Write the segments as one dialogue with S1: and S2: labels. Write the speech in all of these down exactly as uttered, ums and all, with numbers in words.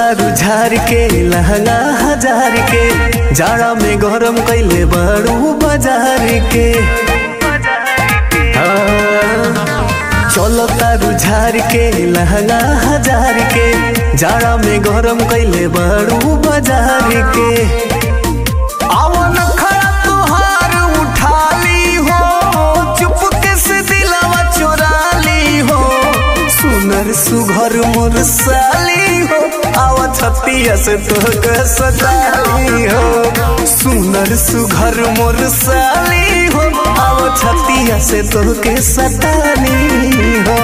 S1: तारू झार के लहंगा हजार के जाड़ा में गरम कैले बड़ू बाजार के चलो तारू झार के लहंगा हजार के जाड़ा में गरम कैले बड़ू बाजार के आवन खड़ा तुहार उठाली हो चुपके से दिलवा चोराली हो सुनर सुघर मोर साली हो आवा छतिया से तोहके सजाली हो सुनर सुघर मोर साली हो आवा छतिया से तोहके सताली हो।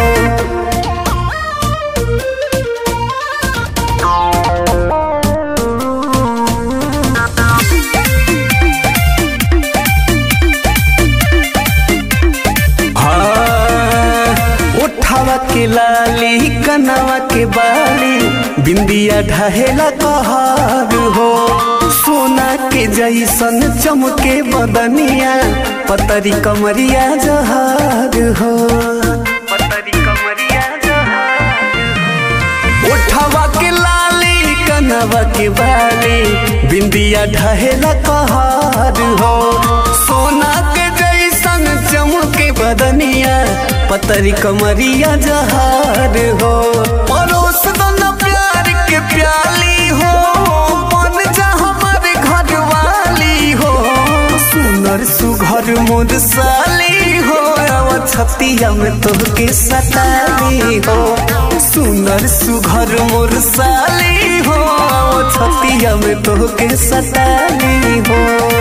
S1: उठावा के लाली कनावा के बाली बिंदिया ढहेला कहार हो सोना के जैसन चमके बदनिया पतरी कमरिया जहार हो पतरी कमरिया जहार उठावा के लाली कनावा के बाली बिंदिया ढहेला कहार हो सोना के जैसन चमके बदनिया पतरी कमरिया जहार हो परोस दो न प्यार के प्याली हो मन जा हमारे घर वाली हो सुनर सुघर मोर साली हो आवा छतिया में तोहके सताली हो सुनर सुघर मोर साली हो आवा छतिया में तोहके सताली हो।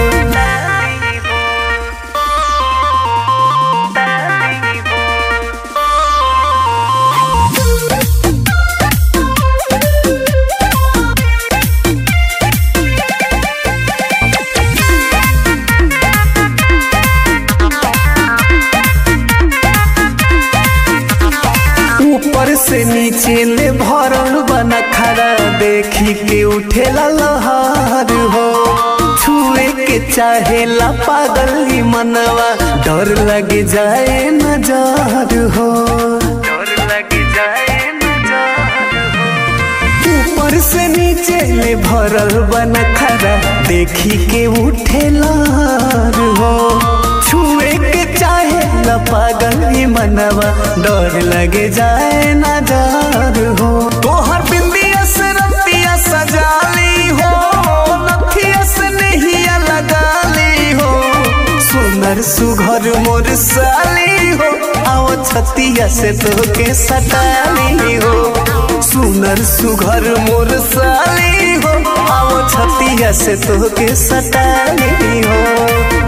S1: ऊपर से नीचे ले भरल बना खड़ा देखी के उठेला लहर हो छुए के चाहेला पागल ही मनवा डर लगे जाए नजर हो डर लगे जाए नजर हो ऊपर से नीचे ले भरल बना खड़ा देखी के उठेला लहर हो छुए के चाहे न पागल ही मनवा डर लगे जाए नजर हो तोहर बिंदिया से रतिया सजाली हो नथिया से नहिया लगाली हो सुनर सुघर मोर साली हो आओ छतिया से तोहके सताली हो सुनर सुघर मोर साली हो आओ छतिया से तोहके सताली हो।